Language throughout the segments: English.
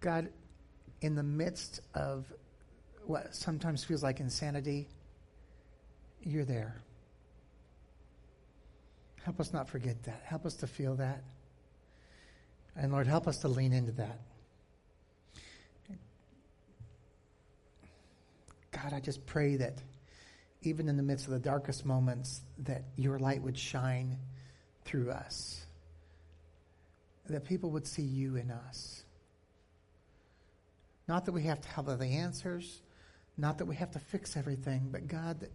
God, in the midst of what sometimes feels like insanity, you're there. Help us not forget that. Help us to feel that. And Lord, help us to lean into that. God, I just pray that even in the midst of the darkest moments, that your light would shine through us. That people would see you in us. Not that we have to have all the answers, not that we have to fix everything, but God,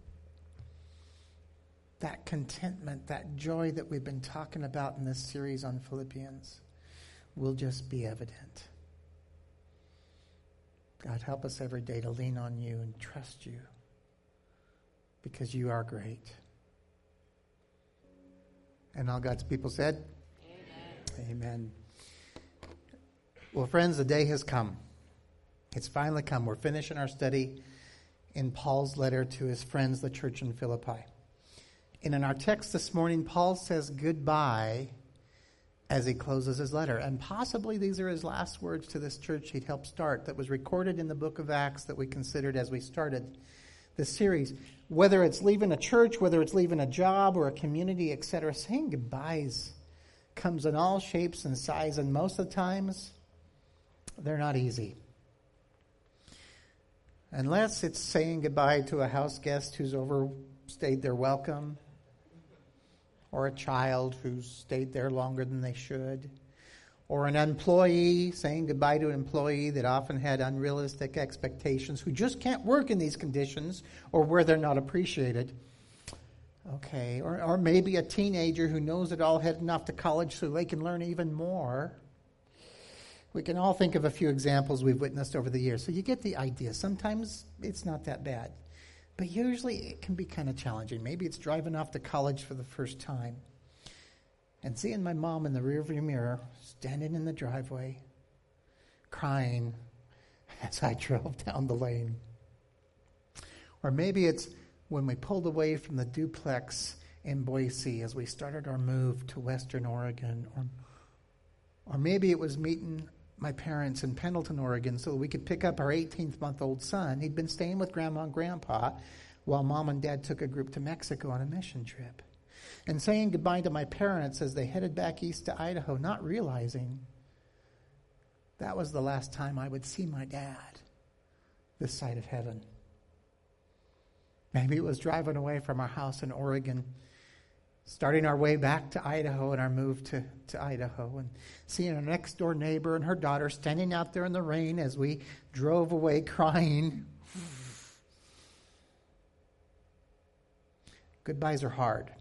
that contentment, that joy that we've been talking about in this series on Philippians will just be evident. God, help us every day to lean on you and trust you, because you are great. And all God's people said, Amen. Amen. Well, friends, the day has come. It's finally come. We're finishing our study in Paul's letter to his friends, the church in Philippi. And in our text this morning, Paul says goodbye as he closes his letter. And possibly these are his last words to this church he'd helped start, that was recorded in the book of Acts that we considered as we started this series. Whether it's leaving a church, whether it's leaving a job or a community, etc., saying goodbyes comes in all shapes and sizes, and most of the times they're not easy. Unless it's saying goodbye to a house guest who's overstayed their welcome, or a child who's stayed there longer than they should, or an employee saying goodbye to an employee that often had unrealistic expectations, who just can't work in these conditions or where they're not appreciated. Okay, or maybe a teenager who knows it all heading off to college so they can learn even more. We can all think of a few examples we've witnessed over the years. So you get the idea. Sometimes it's not that bad. But usually it can be kind of challenging. Maybe it's driving off to college for the first time and seeing my mom in the rearview mirror, standing in the driveway, crying as I drove down the lane. Or maybe it's when we pulled away from the duplex in Boise as we started our move to Western Oregon. Or maybe it was meeting my parents in Pendleton, Oregon, so that we could pick up our 18-month-old son. He'd been staying with Grandma and Grandpa while Mom and Dad took a group to Mexico on a mission trip. And saying goodbye to my parents as they headed back east to Idaho, not realizing that was the last time I would see my dad this side of heaven. Maybe it was driving away from our house in Oregon, starting our way back to Idaho and our move to Idaho, and seeing our next door neighbor and her daughter standing out there in the rain as we drove away crying. Goodbyes are hard.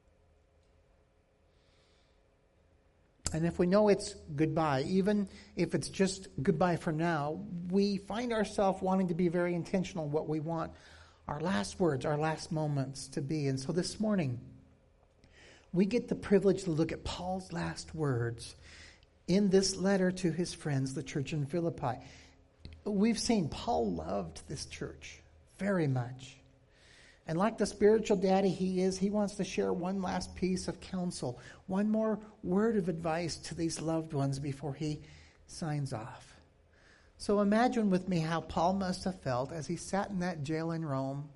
And if we know it's goodbye, even if it's just goodbye for now, we find ourselves wanting to be very intentional what we want our last words, our last moments to be. And so this morning, we get the privilege to look at Paul's last words in this letter to his friends, the church in Philippi. We've seen Paul loved this church very much. And like the spiritual daddy he is, he wants to share one last piece of counsel, one more word of advice to these loved ones before he signs off. So imagine with me how Paul must have felt as he sat in that jail in Rome.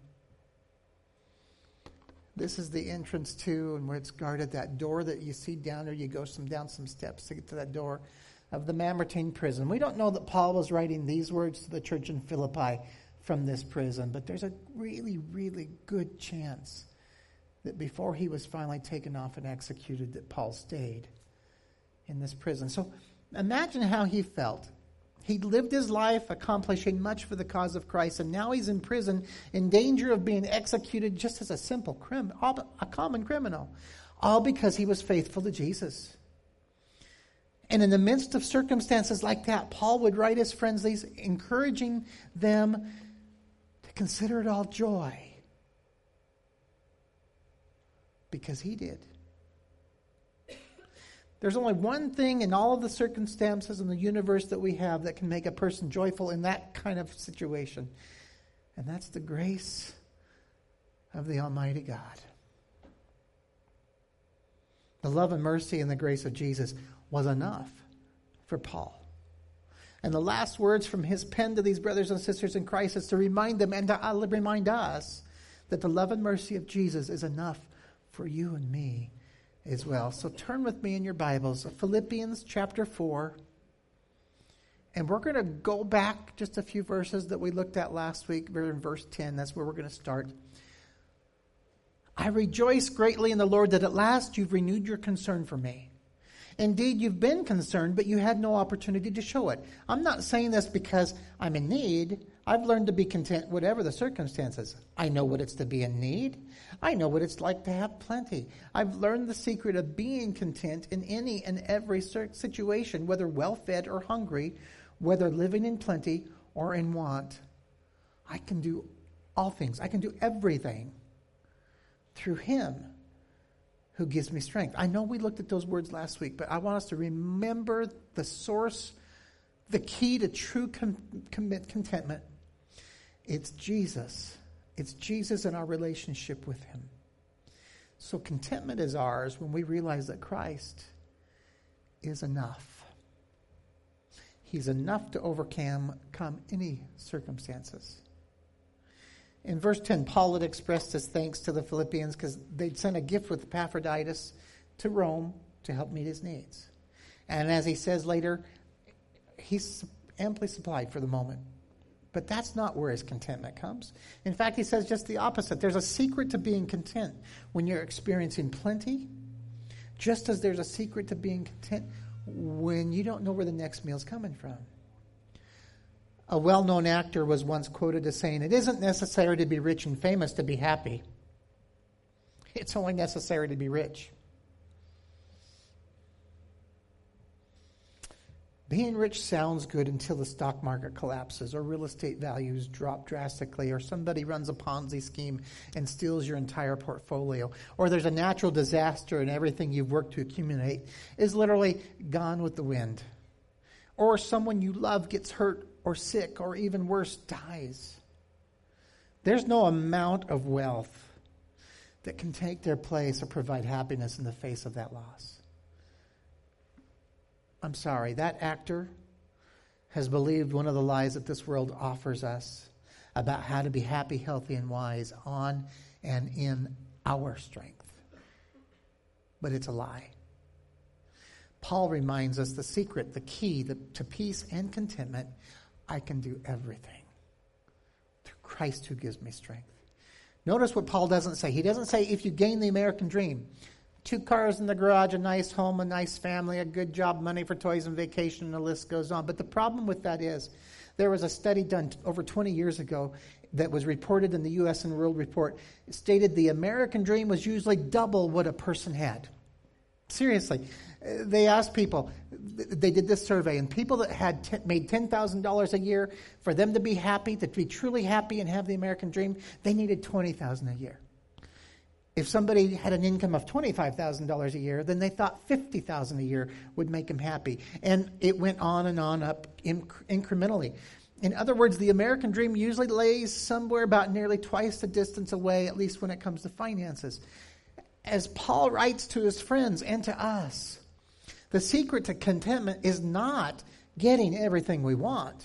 This is the entrance to, and where it's guarded, that door that you see down there. You go down some steps to get to that door of the Mamertine prison. We don't know that Paul was writing these words to the church in Philippi from this prison, but there's a really, really good chance that before he was finally taken off and executed, that Paul stayed in this prison. So imagine how he felt. He'd lived his life accomplishing much for the cause of Christ, and now he's in prison in danger of being executed just as a simple a common criminal, all because he was faithful to Jesus. And in the midst of circumstances like that, Paul would write his friends these, encouraging them to consider it all joy, because he did. There's only one thing in all of the circumstances in the universe that we have that can make a person joyful in that kind of situation. And that's the grace of the Almighty God. The love and mercy and the grace of Jesus was enough for Paul. And the last words from his pen to these brothers and sisters in Christ is to remind them and to remind us that the love and mercy of Jesus is enough for you and me as well. So turn with me in your Bibles, Philippians chapter 4. And we're going to go back just a few verses that we looked at last week. We're in verse 10. That's where we're going to start. I rejoice greatly in the Lord that at last you've renewed your concern for me. Indeed, you've been concerned, but you had no opportunity to show it. I'm not saying this because I'm in need. I've learned to be content whatever the circumstances. I know what it's to be in need. I know what it's like to have plenty. I've learned the secret of being content in any and every situation, whether well-fed or hungry, whether living in plenty or in want. I can do all things. I can do everything through him who gives me strength. I know we looked at those words last week, but I want us to remember the source, the key to true contentment. It's Jesus. It's Jesus and our relationship with him. So contentment is ours when we realize that Christ is enough. He's enough to overcome any circumstances. In verse 10, Paul had expressed his thanks to the Philippians because they'd sent a gift with Epaphroditus to Rome to help meet his needs. And as he says later, he's amply supplied for the moment. But that's not where his contentment comes. In fact, he says just the opposite. There's a secret to being content when you're experiencing plenty, just as there's a secret to being content when you don't know where the next meal's coming from. A well-known actor was once quoted as saying, "It isn't necessary to be rich and famous to be happy. It's only necessary to be rich." Being rich sounds good until the stock market collapses or real estate values drop drastically or somebody runs a Ponzi scheme and steals your entire portfolio or there's a natural disaster and everything you've worked to accumulate is literally gone with the wind. Or someone you love gets hurt or sick or even worse, dies. There's no amount of wealth that can take their place or provide happiness in the face of that loss. I'm sorry, that actor has believed one of the lies that this world offers us about how to be happy, healthy, and wise on and in our strength. But it's a lie. Paul reminds us the secret, the key to peace and contentment. I can do everything through Christ who gives me strength. Notice what Paul doesn't say. He doesn't say if you gain the American dream, 2 cars in the garage, a nice home, a nice family, a good job, money for toys and vacation, and the list goes on. But the problem with that is there was a study done over 20 years ago that was reported in the U.S. and World Report. It stated the American dream was usually double what a person had. Seriously. They asked people, they did this survey, and people that had made $10,000 a year, for them to be happy, to be truly happy and have the American dream, they needed $20,000 a year. If somebody had an income of $25,000 a year, then they thought $50,000 a year would make them happy. And it went on and on up incrementally. In other words, the American dream usually lays somewhere about nearly twice the distance away, at least when it comes to finances. As Paul writes to his friends and to us, the secret to contentment is not getting everything we want.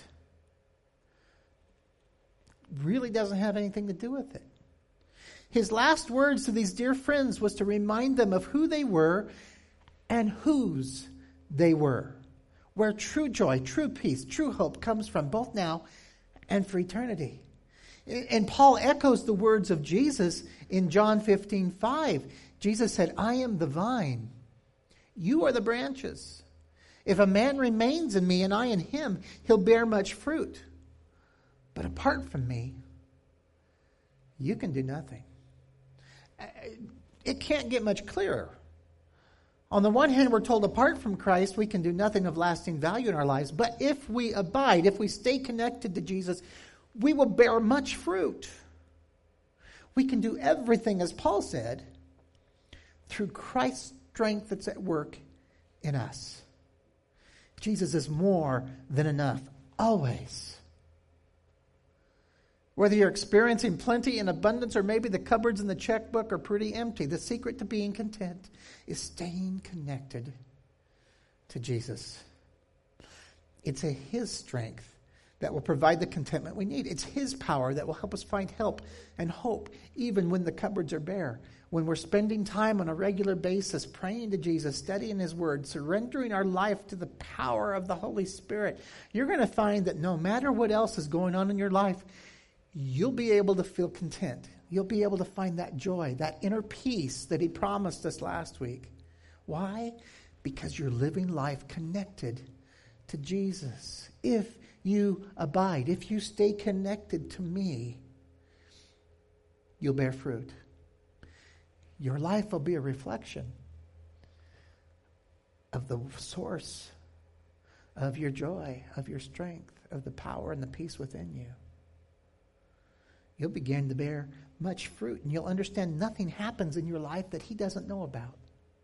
It really doesn't have anything to do with it. His last words to these dear friends was to remind them of who they were and whose they were. Where true joy, true peace, true hope comes from, both now and for eternity. And Paul echoes the words of Jesus in John 15:5. Jesus said, "I am the vine. You are the branches. If a man remains in me and I in him, he'll bear much fruit. But apart from me, you can do nothing." It can't get much clearer. On the one hand, we're told apart from Christ, we can do nothing of lasting value in our lives. But if we abide, if we stay connected to Jesus, we will bear much fruit. We can do everything, as Paul said, through Christ's strength that's at work in us. Jesus is more than enough, always. Whether you're experiencing plenty and abundance or maybe the cupboards in the checkbook are pretty empty, the secret to being content is staying connected to Jesus. It's His strength that will provide the contentment we need. It's His power that will help us find help and hope even when the cupboards are bare. When we're spending time on a regular basis praying to Jesus, studying His Word, surrendering our life to the power of the Holy Spirit, you're going to find that no matter what else is going on in your life, you'll be able to feel content. You'll be able to find that joy, that inner peace that He promised us last week. Why? Because you're living life connected to Jesus. If you abide, if you stay connected to me, you'll bear fruit. Your life will be a reflection of the source of your joy, of your strength, of the power and the peace within you. You'll begin to bear much fruit, and you'll understand nothing happens in your life that He doesn't know about.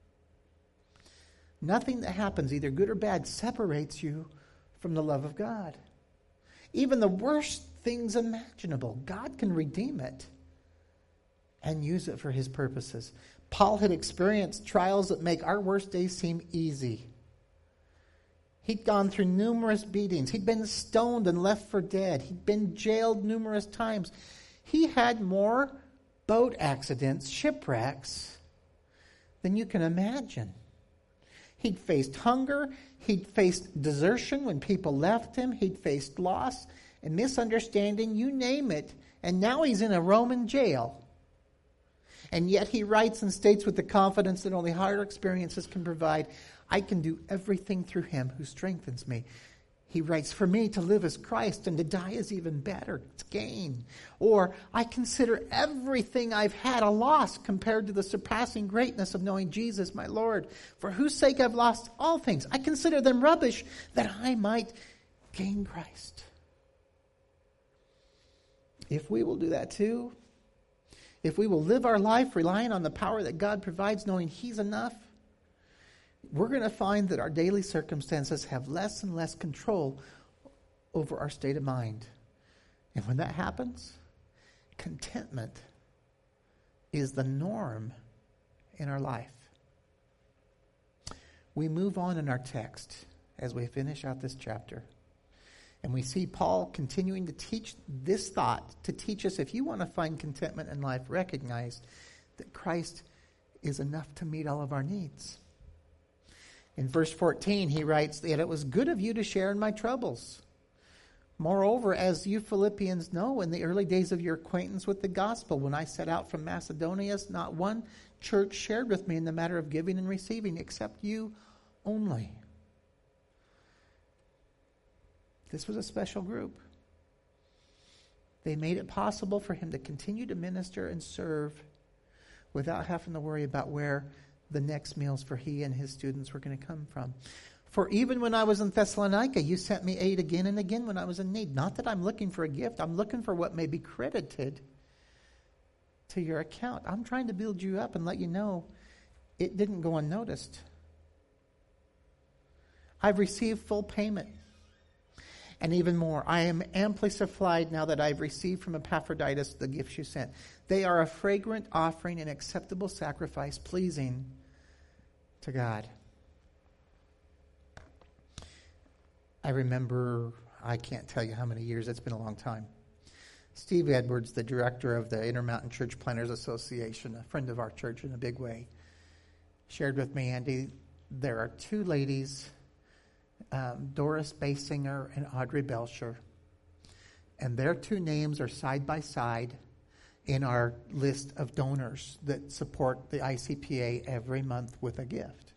Nothing that happens, either good or bad, separates you from the love of God. Even the worst things imaginable, God can redeem it and use it for His purposes. Paul had experienced trials that make our worst days seem easy. He'd gone through numerous beatings. He'd been stoned and left for dead. He'd been jailed numerous times. He had more boat accidents, shipwrecks, than you can imagine. He'd faced hunger. He'd faced desertion when people left him. He'd faced loss and misunderstanding, you name it. And now he's in a Roman jail. And yet he writes and states with the confidence that only hard experiences can provide, I can do everything through Him who strengthens me. He writes, for me to live as Christ and to die is even better. It's gain. Or, I consider everything I've had a loss compared to the surpassing greatness of knowing Jesus, my Lord, for whose sake I've lost all things. I consider them rubbish that I might gain Christ. If we will do that too, if we will live our life relying on the power that God provides, knowing He's enough, we're going to find that our daily circumstances have less and less control over our state of mind. And when that happens, contentment is the norm in our life. We move on in our text as we finish out this chapter. And we see Paul continuing to teach this thought, to teach us if you want to find contentment in life, recognize that Christ is enough to meet all of our needs. In verse 14, he writes that it was good of you to share in my troubles. Moreover, as you Philippians know, in the early days of your acquaintance with the gospel, when I set out from Macedonia, not one church shared with me in the matter of giving and receiving, except you only. This was a special group. They made it possible for him to continue to minister and serve without having to worry about where the next meals for he and his students were going to come from. For even when I was in Thessalonica, you sent me aid again and again when I was in need. Not that I'm looking for a gift. I'm looking for what may be credited to your account. I'm trying to build you up and let you know it didn't go unnoticed. I've received full payment. And even more, I am amply supplied now that I've received from Epaphroditus the gifts you sent. They are a fragrant offering and acceptable sacrifice, pleasing to God. I remember, I can't tell you how many years, it's been a long time. Steve Edwards, the director of the Intermountain Church Planners Association, a friend of our church in a big way, shared with me, Andy, there are two ladies, Doris Basinger and Audrey Belcher, and their two names are side by side in our list of donors that support the ICPA every month with a gift.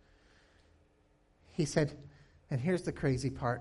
He said, and here's the crazy part,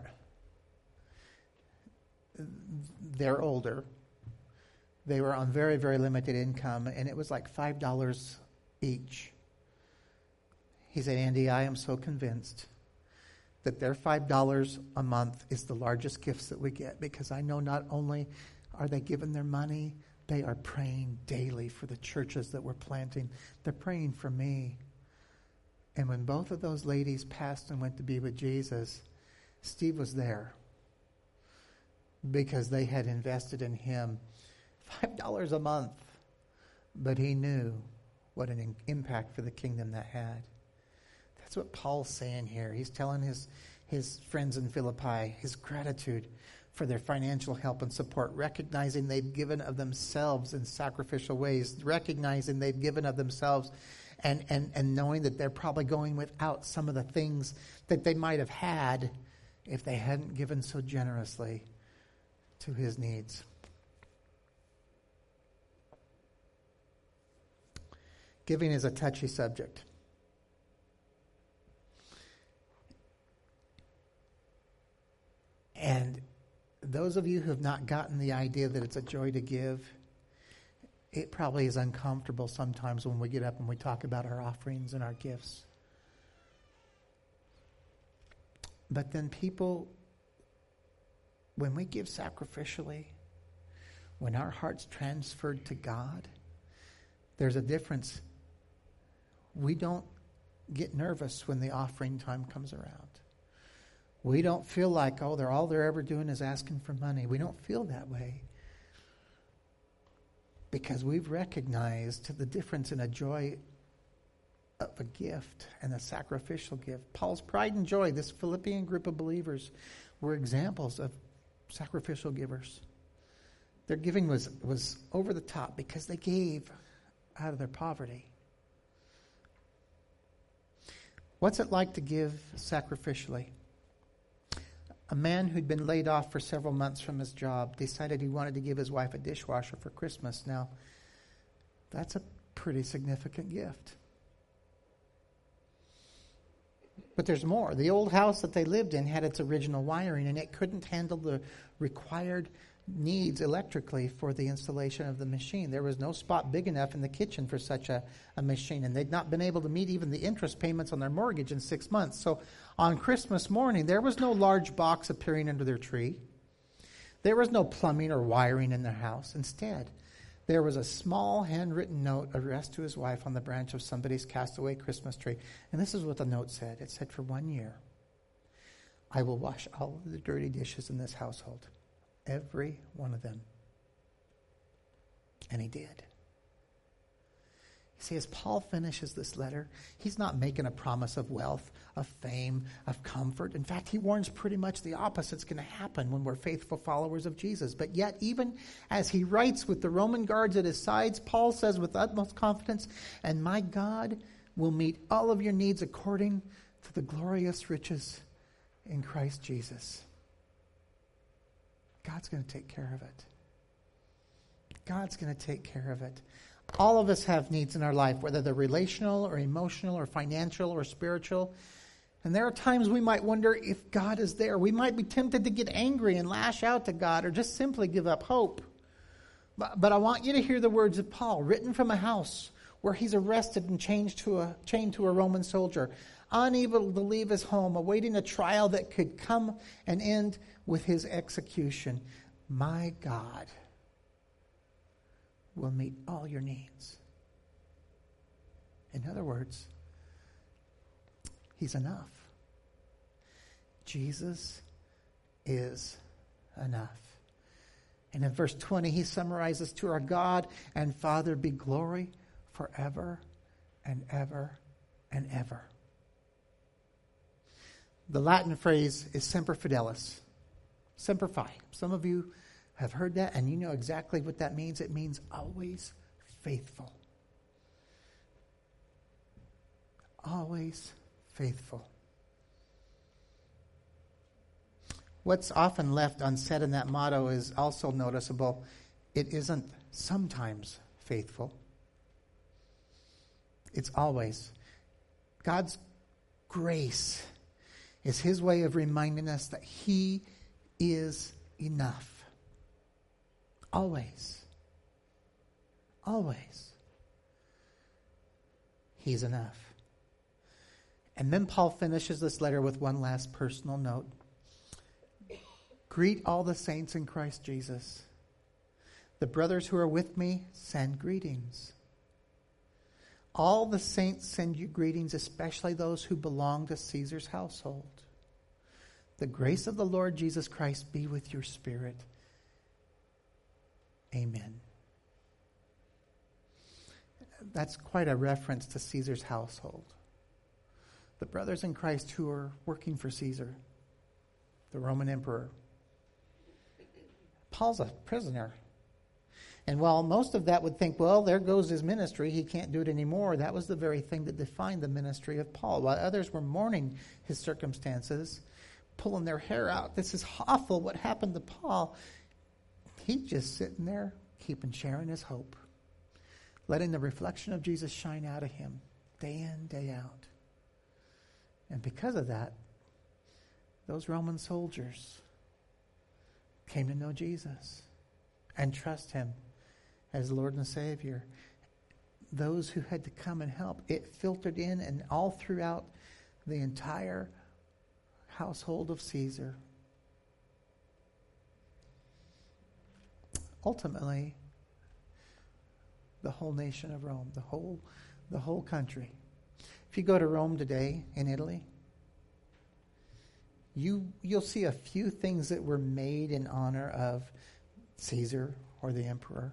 they're older, they were on very, very limited income, and it was like $5 each. He said, Andy, I am so convinced that their $5 a month is the largest gifts that we get, because I know not only are they giving their money, they are praying daily for the churches that we're planting. They're praying for me. And when both of those ladies passed and went to be with Jesus, Steve was there because they had invested in him $5 a month. But he knew what an impact for the kingdom that had. That's what Paul's saying here. He's telling his his friends in Philippi his gratitude for their financial help and support, recognizing they've given of themselves in sacrificial ways, recognizing they've given of themselves and knowing that they're probably going without some of the things that they might have had if they hadn't given so generously to his needs. Giving is a touchy subject. And those of you who have not gotten the idea that it's a joy to give, it probably is uncomfortable sometimes when we get up and we talk about our offerings and our gifts. But then people, when we give sacrificially, when our heart's transferred to God, there's a difference. We don't get nervous when the offering time comes around. We don't feel like, all they're ever doing is asking for money. We don't feel that way. Because we've recognized the difference in a joy of a gift and a sacrificial gift. Paul's pride and joy, this Philippian group of believers, were examples of sacrificial givers. Their giving was over the top because they gave out of their poverty. What's it like to give sacrificially? A man who'd been laid off for several months from his job decided he wanted to give his wife a dishwasher for Christmas. Now, that's a pretty significant gift. But there's more. The old house that they lived in had its original wiring, and it couldn't handle the required needs electrically for the installation of the machine. There was no spot big enough in the kitchen for such a machine, and they'd not been able to meet even the interest payments on their mortgage in 6 months. So on Christmas morning, there was no large box appearing under their tree. There was no plumbing or wiring in their house. Instead, there was a small handwritten note addressed to his wife on the branch of somebody's castaway Christmas tree. And this is what the note said. It said, "For 1 year, I will wash all of the dirty dishes in this household. Every one of them." And he did. You see, as Paul finishes this letter, he's not making a promise of wealth, of fame, of comfort. In fact, he warns pretty much the opposite's going to happen when we're faithful followers of Jesus. But yet, even as he writes with the Roman guards at his sides, Paul says with utmost confidence, "And my God will meet all of your needs according to the glorious riches in Christ Jesus." God's going to take care of it. God's going to take care of it. All of us have needs in our life, whether they're relational or emotional or financial or spiritual. And there are times we might wonder if God is there. We might be tempted to get angry and lash out to God or just simply give up hope. But I want you to hear the words of Paul, written from a house where he's arrested and chained to a Roman soldier, unable to leave his home, awaiting a trial that could come and end with his execution. My God will meet all your needs. In other words, he's enough. Jesus is enough. And in verse 20, he summarizes, "To our God and Father be glory forever and ever and ever." The Latin phrase is semper fidelis. Semper Fi. Some of you have heard that, and you know exactly what that means. It means always faithful. Always faithful. What's often left unsaid in that motto is also noticeable. It isn't sometimes faithful. It's always. God's grace is his way of reminding us that he is enough. Always. Always. He's enough. And then Paul finishes this letter with one last personal note. Greet all the saints in Christ Jesus. The brothers who are with me send greetings. All the saints send you greetings, especially those who belong to Caesar's household. The grace of the Lord Jesus Christ be with your spirit. Amen. That's quite a reference to Caesar's household. The brothers in Christ who are working for Caesar, the Roman emperor. Paul's a prisoner. And while most of that would think, well, there goes his ministry, he can't do it anymore, that was the very thing that defined the ministry of Paul. While others were mourning his circumstances, pulling their hair out, this is awful what happened to Paul, he's just sitting there, sharing his hope, letting the reflection of Jesus shine out of him day in, day out. And because of that, those Roman soldiers came to know Jesus and trust him as Lord and Savior. Those who had to come and help, it filtered in and all throughout the entire household of Caesar. Ultimately, the whole nation of Rome, the whole country. If you go to Rome today in Italy, you'll see a few things that were made in honor of Caesar or the emperor.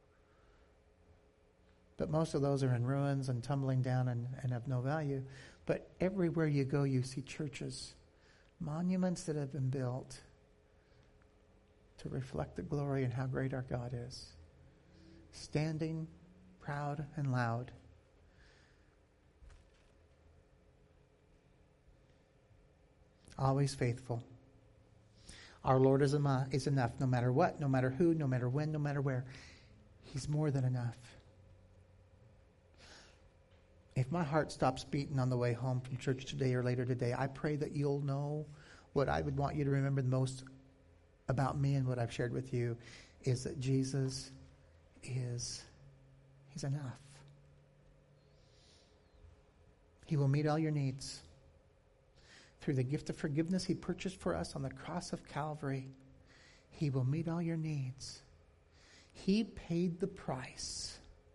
But most of those are in ruins and tumbling down and of no value. But everywhere you go, you see churches, monuments that have been built to reflect the glory and how great our God is. Standing proud and loud. Always faithful. Our Lord is enough, no matter what, no matter who, no matter when, no matter where. He's more than enough. If my heart stops beating on the way home from church today or later today, I pray that you'll know what I would want you to remember the most about me and what I've shared with you is that Jesus He's enough. He will meet all your needs. Through the gift of forgiveness He purchased for us on the cross of Calvary, He will meet all your needs. He paid the price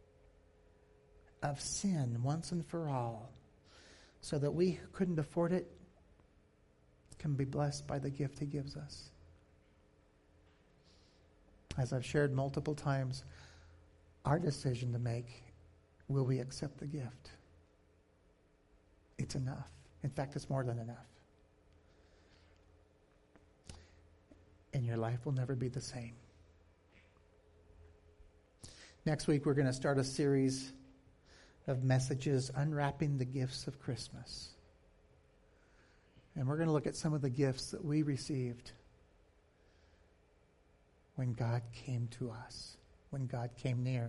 of sin once and for all so that we who couldn't afford it can be blessed by the gift He gives us. As I've shared multiple times, our decision to make, will we accept the gift? It's enough. In fact, it's more than enough. And your life will never be the same. Next week, we're going to start a series of messages unwrapping the gifts of Christmas. And we're going to look at some of the gifts that we received when God came to us, when God came near.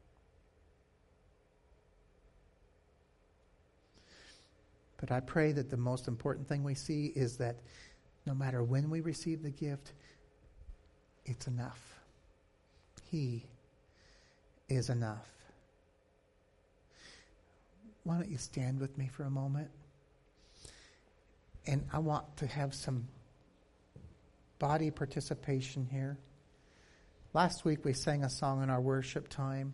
But I pray that the most important thing we see is that no matter when we receive the gift, it's enough. He is enough. Why don't you stand with me for a moment? And I want to have some body participation here. Last week we sang a song in our worship time.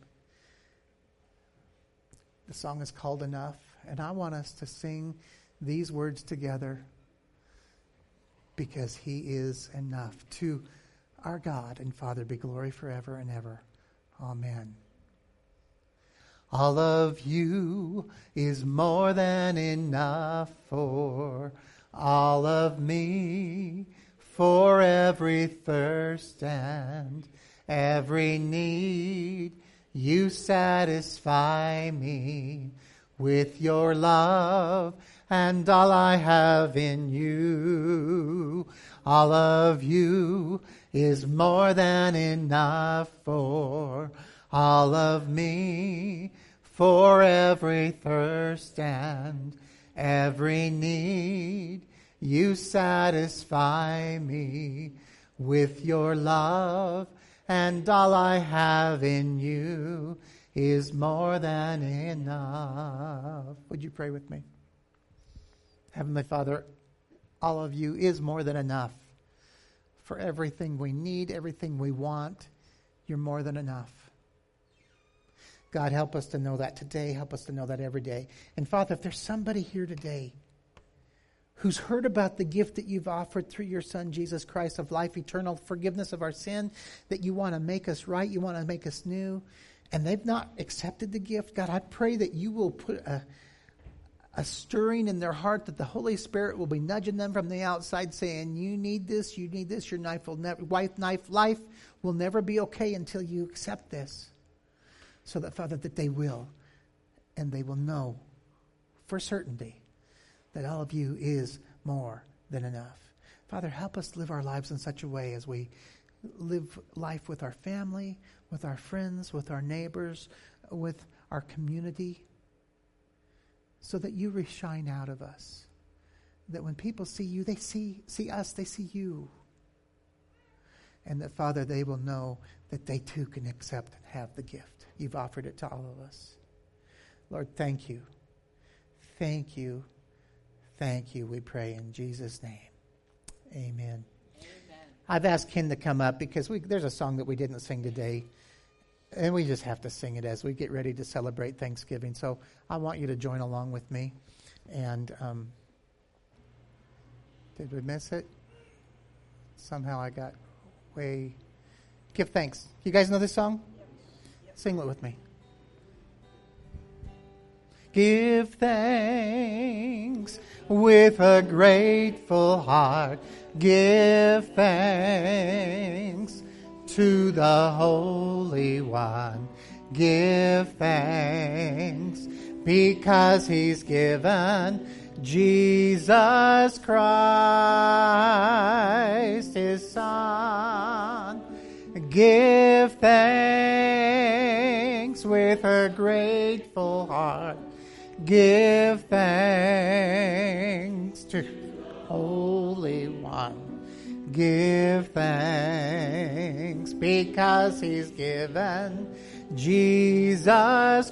The song is called Enough. And I want us to sing these words together because He is enough. To our God and Father be glory forever and ever. Amen. All of you is more than enough for all of me, for every thirst and every need. You satisfy me with your love and all I have in you. All of you is more than enough for all of me, for every thirst and every need. You satisfy me with your love, and all I have in you is more than enough. Would you pray with me? Heavenly Father, all of you is more than enough. For everything we need, everything we want, you're more than enough. God, help us to know that today. Help us to know that every day. And Father, if there's somebody here today who's heard about the gift that you've offered through your Son, Jesus Christ, of life eternal, forgiveness of our sin, that you want to make us right, you want to make us new, and they've not accepted the gift, God, I pray that you will put a stirring in their heart that the Holy Spirit will be nudging them from the outside saying, you need this, your life will never be okay until you accept this. So that, Father, that they will, and they will know for certainty that all of you is more than enough. Father, help us live our lives in such a way as we live life with our family, with our friends, with our neighbors, with our community, so that you shine out of us. That when people see you, they see us, they see you. And that, Father, they will know that they too can accept and have the gift. You've offered it to all of us. Lord, thank you. Thank you. Thank you, we pray in Jesus' name. Amen. I've asked Ken to come up because there's a song that we didn't sing today. And we just have to sing it as we get ready to celebrate Thanksgiving. So I want you to join along with me. And did we miss it? Somehow I got way... Give thanks. You guys know this song? Yep. Sing it with me. Give thanks with a grateful heart. Give thanks to the Holy One. Give thanks because He's given Jesus Christ, His Son. Give thanks with a grateful heart. Give thanks to the Holy One. Give thanks because He's given Jesus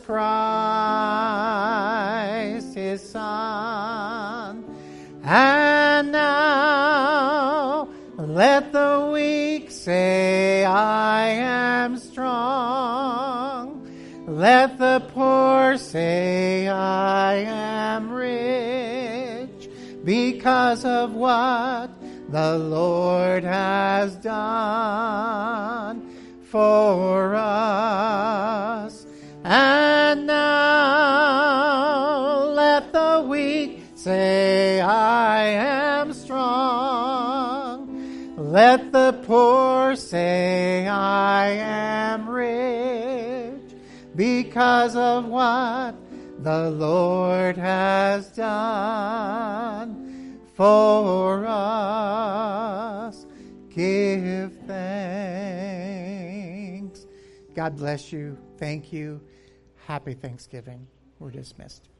Christ, His Son. And now let the weak say, I am strong. Let the poor say, I am rich, because of what the Lord has done for us. And now let the weak say, I am strong. Let the poor say, I am rich, because of what the Lord has done for us. Give thanks. God bless you. Thank you. Happy Thanksgiving. We're dismissed.